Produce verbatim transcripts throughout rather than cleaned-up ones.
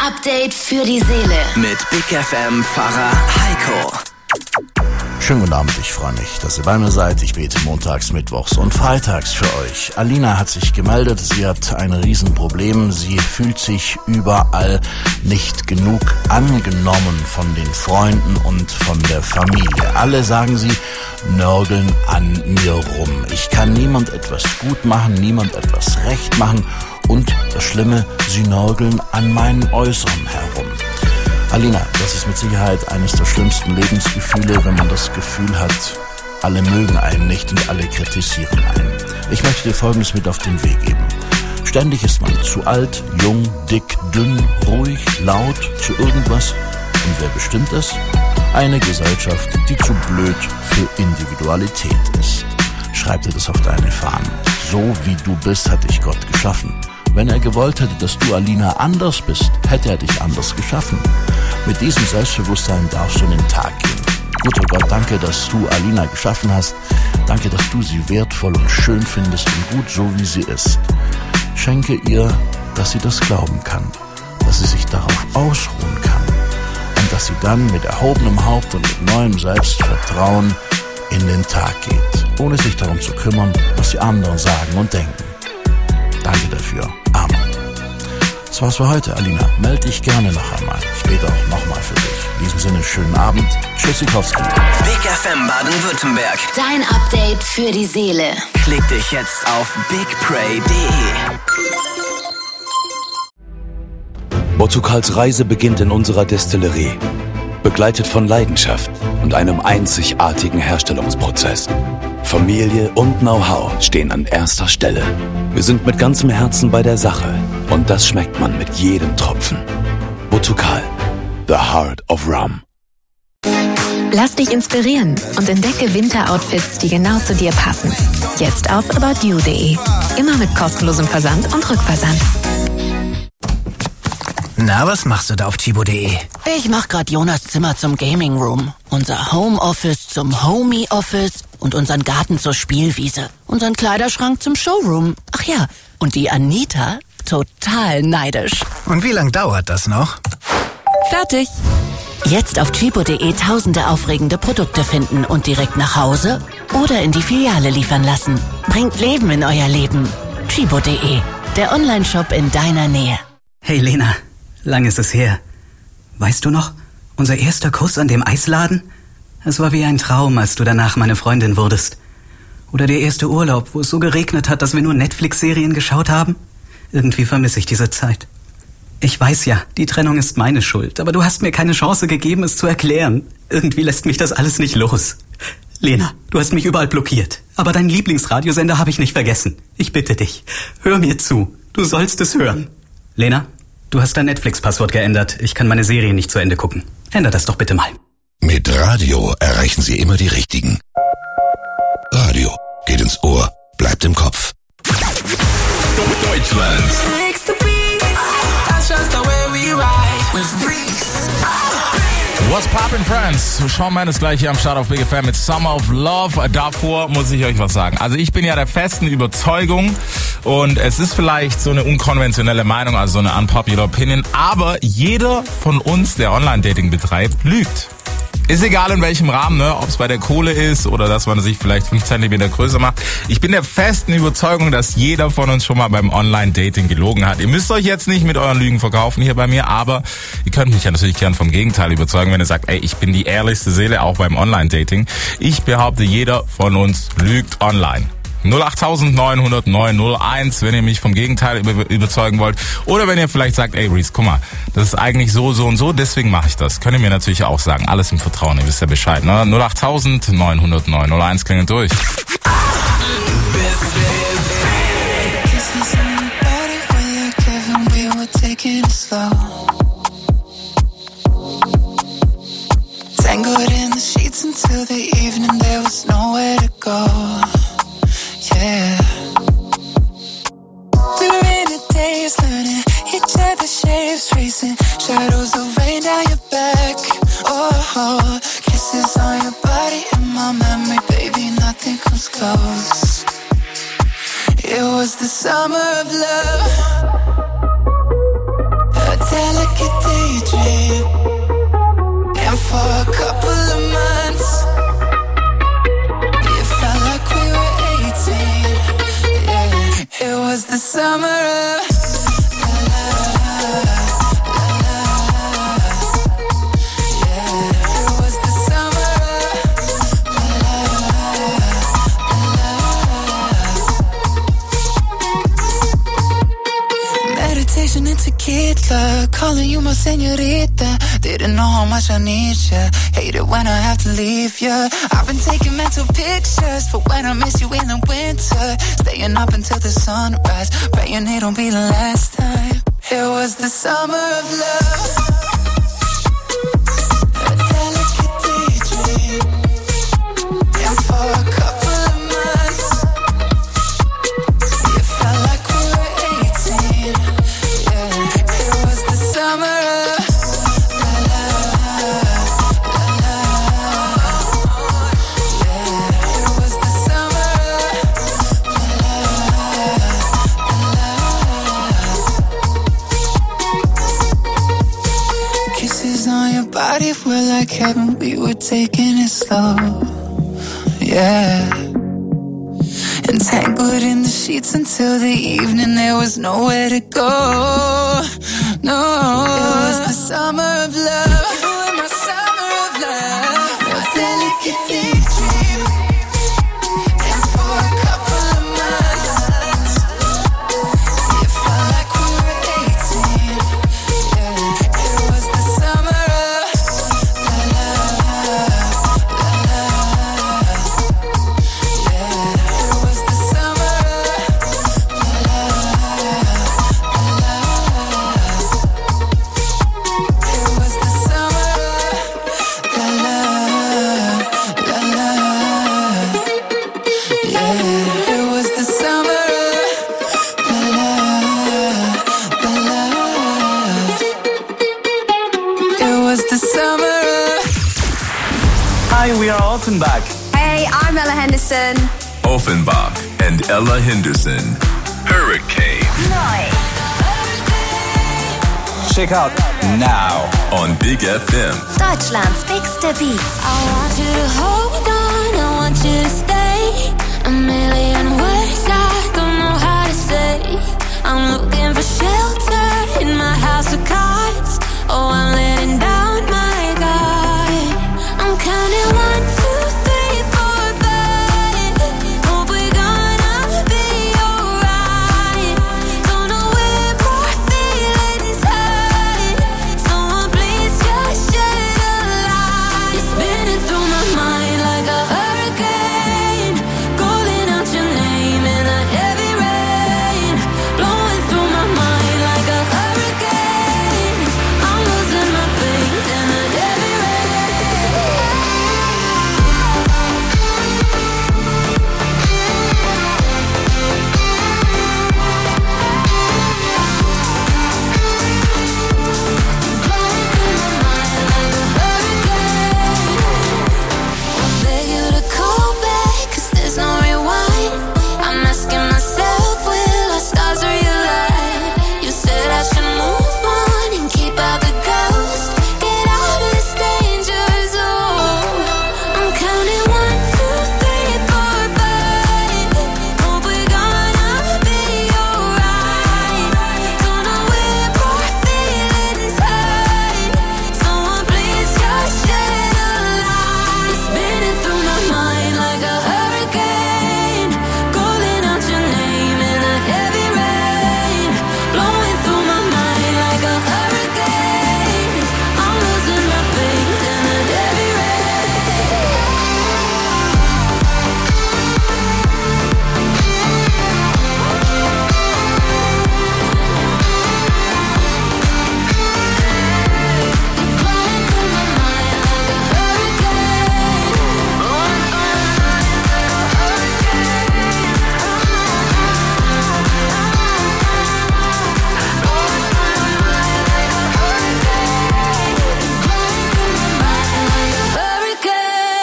Update für die Seele. Mit Big F M-Pfarrer Heiko. Schönen guten Abend, ich freue mich, dass ihr bei mir seid. Ich bete montags, mittwochs und freitags für euch. Alina hat sich gemeldet, sie hat ein Riesenproblem. Sie fühlt sich überall nicht genug angenommen von den Freunden und von der Familie. Alle, sagen sie, nörgeln an mir rum. Ich kann niemand etwas gut machen, niemand etwas recht machen. Und das Schlimme, sie nörgeln an meinen Äußeren herum. Alina, das ist mit Sicherheit eines der schlimmsten Lebensgefühle, wenn man das Gefühl hat, alle mögen einen nicht und alle kritisieren einen. Ich möchte dir Folgendes mit auf den Weg geben. Ständig ist man zu alt, jung, dick, dünn, ruhig, laut, zu irgendwas. Und wer bestimmt es? Eine Gesellschaft, die zu blöd für Individualität ist. Schreib dir das auf deine Fahnen. So wie du bist, hat dich Gott geschaffen. Wenn er gewollt hätte, dass du, Alina, anders bist, hätte er dich anders geschaffen. Mit diesem Selbstbewusstsein darfst du in den Tag gehen. Guter Gott, danke, dass du Alina geschaffen hast. Danke, dass du sie wertvoll und schön findest und gut so, wie sie ist. Schenke ihr, dass sie das glauben kann, dass sie sich darauf ausruhen kann und dass sie dann mit erhobenem Haupt und mit neuem Selbstvertrauen in den Tag geht, ohne sich darum zu kümmern, was die anderen sagen und denken. Danke dafür. Amen. Das war's für heute, Alina. Meld dich gerne noch einmal. Ich bete auch nochmal für dich. In diesem Sinne, schönen Abend. Tschüssikowski. Big F M Baden-Württemberg. Dein Update für die Seele. Klick dich jetzt auf big pray punkt de. Botokals Reise beginnt in unserer Destillerie. Begleitet von Leidenschaft und einem einzigartigen Herstellungsprozess. Familie und Know-how stehen an erster Stelle. Wir sind mit ganzem Herzen bei der Sache und das schmeckt man mit jedem Tropfen. Botokal, the heart of rum. Lass dich inspirieren und entdecke Winteroutfits, die genau zu dir passen. Jetzt auf about you punkt de. Immer mit kostenlosem Versand und Rückversand. Na, was machst du da auf Chibo punkt de? Ich mach grad Jonas Zimmer zum Gaming Room, unser Homeoffice zum Homie Office und unseren Garten zur Spielwiese, unseren Kleiderschrank zum Showroom. Ach ja, und die Anita total neidisch. Und wie lang dauert das noch? Fertig. Jetzt auf Chibo punkt de tausende aufregende Produkte finden und direkt nach Hause oder in die Filiale liefern lassen. Bringt Leben in euer Leben. Chibo punkt de, der Onlineshop in deiner Nähe. Hey Lena, lang ist es her. Weißt du noch, unser erster Kuss an dem Eisladen? Es war wie ein Traum, als du danach meine Freundin wurdest. Oder der erste Urlaub, wo es so geregnet hat, dass wir nur Netflix-Serien geschaut haben? Irgendwie vermisse ich diese Zeit. Ich weiß ja, die Trennung ist meine Schuld, aber du hast mir keine Chance gegeben, es zu erklären. Irgendwie lässt mich das alles nicht los. Lena, du hast mich überall blockiert, aber deinen Lieblingsradiosender habe ich nicht vergessen. Ich bitte dich, hör mir zu. Du sollst es hören. Lena, du hast dein Netflix-Passwort geändert. Ich kann meine Serie nicht zu Ende gucken. Änder das doch bitte mal. Mit Radio erreichen Sie immer die Richtigen. Radio geht ins Ohr, bleibt im Kopf. Deutschland. What's poppin', Friends? Shawn Mendes gleich hier am Start auf Big F M mit Summer of Love. Davor muss ich euch was sagen. Also ich bin ja der festen Überzeugung und es ist vielleicht so eine unkonventionelle Meinung, also so eine unpopular opinion, aber jeder von uns, der Online-Dating betreibt, lügt. Ist egal in welchem Rahmen, ne? Ob es bei der Kohle ist oder dass man sich vielleicht fünf Zentimeter größer macht. Ich bin der festen Überzeugung, dass jeder von uns schon mal beim Online-Dating gelogen hat. Ihr müsst euch jetzt nicht mit euren Lügen verkaufen hier bei mir, aber ihr könnt mich ja natürlich gern vom Gegenteil überzeugen, wenn ihr sagt, ey, ich bin die ehrlichste Seele, auch beim Online-Dating. Ich behaupte, jeder von uns lügt online. null acht neun null null neun null eins, wenn ihr mich vom Gegenteil über, überzeugen wollt. Oder wenn ihr vielleicht sagt, ey Reese, guck mal, das ist eigentlich so, so und so, deswegen mache ich das. Könnt ihr mir natürlich auch sagen. Alles im Vertrauen, ihr wisst ja Bescheid, ne? null acht neun null null neun null eins klingelt durch. Tangled in the sheets until the evening, there was nowhere to go. Yeah. We were in the days learning each other's shapes, tracing shadows of rain down your back. Oh, kisses on your body in my memory, baby, nothing comes close. It was the summer of love, a delicate daydream. And for a couple of months, it felt like we were eighteen. Yeah, it was the summer of la la la la. Yeah, it was the summer of la la la. Meditation and tequila, calling you my señorita. Didn't know how much I need ya. Hate it when I have to leave ya. I've been taking mental pictures for when I miss you in the winter. Staying up until the sunrise, praying it don't be the last time. It was the summer of love. A delicate daydream. And for a couple of months, it felt like we were eighteen. Yeah, it was the summer of body were like heaven, we were taking it slow, yeah. Entangled in the sheets until the evening, there was nowhere to go, no. It was the summer of love, you were my summer of love, a delicate daydream. And for a couple of months, it felt like we were eighteen, yeah. It was the summer of Offenbach. Hey, I'm Ella Henderson. Offenbach and Ella Henderson. Hurricane. Nice. Check out now on Big F M. Deutschlands bigste Beats. I want you to hold on, I want you to stay. A million words I don't know how to say. I'm looking for shelter in my house of cards. Oh, I'm letting down my guard. I'm counting one, two, three, four, five. Hope we're gonna be alright. Don't know where more feelings hide. Someone please just shed a light. You're spinning through my mind like a hurricane, calling out your name in a heavy rain, blowing through my mind like a hurricane. I'm losing my faith in a heavy rain.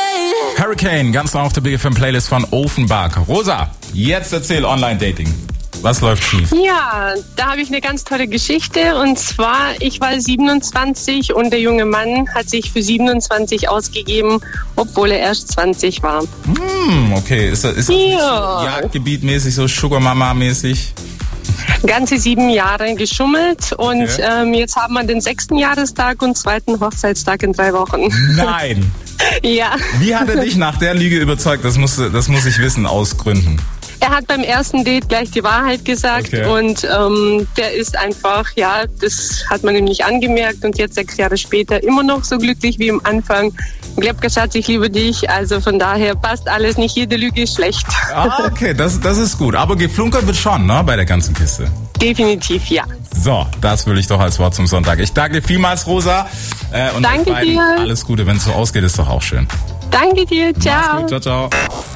Hurricane, ganz neu auf der Big F M Playlist von Offenbach. Rosa, jetzt erzähl Online-Dating. Was läuft schief? Ja, da habe ich eine ganz tolle Geschichte. Und zwar, ich war siebenundzwanzig und der junge Mann hat sich für siebenundzwanzig ausgegeben, obwohl er erst zwanzig war. Hm, okay. Ist das, ist das ja. nicht so Jagdgebiet-mäßig, so Sugar Mama-mäßig? Ganze sieben Jahre geschummelt und okay. ähm, jetzt haben wir den sechsten Jahrestag und zweiten Hochzeitstag in drei Wochen. Nein! Ja. Wie hat er dich nach der Lüge überzeugt? Das muss, das muss ich wissen, aus Gründen. Er hat beim ersten Date gleich die Wahrheit gesagt okay. und ähm, der ist einfach, ja, das hat man nämlich angemerkt und jetzt sechs Jahre später immer noch so glücklich wie am Anfang. Glebka, Schatz, ich liebe dich, also von daher passt alles, nicht jede Lüge ist schlecht. Ah, okay, das, das ist gut, aber geflunkert wird schon, ne, bei der ganzen Kiste. Definitiv, ja. So, das will ich doch als Wort zum Sonntag. Ich danke dir vielmals, Rosa. Äh, und danke dir. Alles Gute, wenn es so ausgeht, ist doch auch schön. Danke dir, ciao. Gut, ciao, ciao.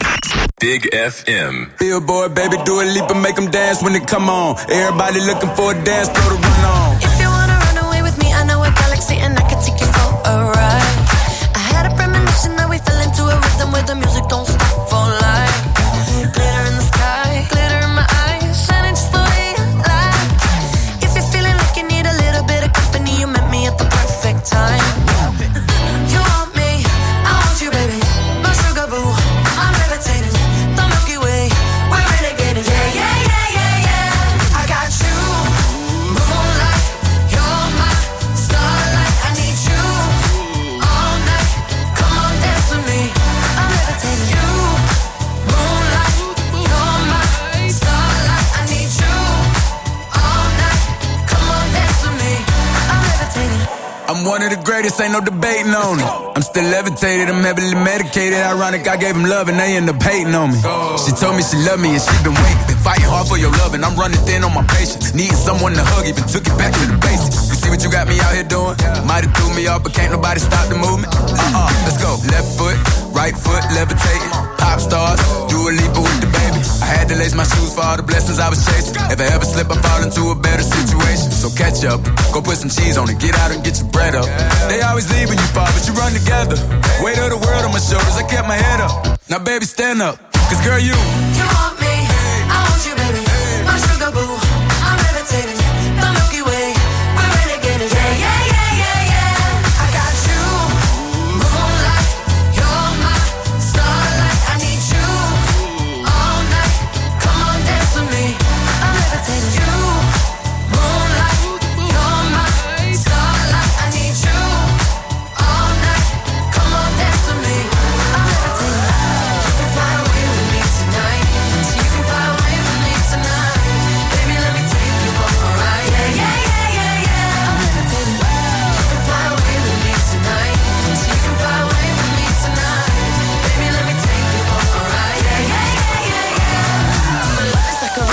Big F M. Billboard, baby, do a leap and make them dance when they come on. Everybody looking for a dance, throw the run on. If you wanna run away with me, I know a galaxy and I can take you for a ride. I had a premonition that we fell into a rhythm where the music don't stop for life. Glitter in the sky, glitter in my eyes, shining just the way I like. If you're feeling like you need a little bit of company, you met me at the perfect time. You want me, I want you, baby. My sugar boo, I'm levitating. The Milky Way, we're renegading. Yeah, yeah, yeah, yeah, yeah. I got you, moonlight. You're my starlight. I need you all night. Come on, dance with me. I'm levitating. You, moonlight. You're my starlight. I need you all night. Come on, dance with me. I'm levitating. I'm one of the greatest, ain't no debating on it. I'm still levitated, I'm heavily medicated. Ironic, I gave him love and they end up hating on me. She told me she loved me and she been waiting. Been fighting hard for your love and I'm running thin on my patience. Needing someone to hug, even took it back to the basics. You see what you got me out here doing? Might have threw me off, but can't nobody stop the movement. Uh-uh, let's go. Left foot, right foot, levitating. Pop stars, do a leap with the baby. I had to lace my shoes for all the blessings I was chasing. If I ever slip, I fall into a better situation. So catch up, go put some cheese on it, get out and get your bread up. They always leave when you fall, but you run together. Weight of the world on my shoulders, I kept my head up. Now baby, stand up, cause girl, you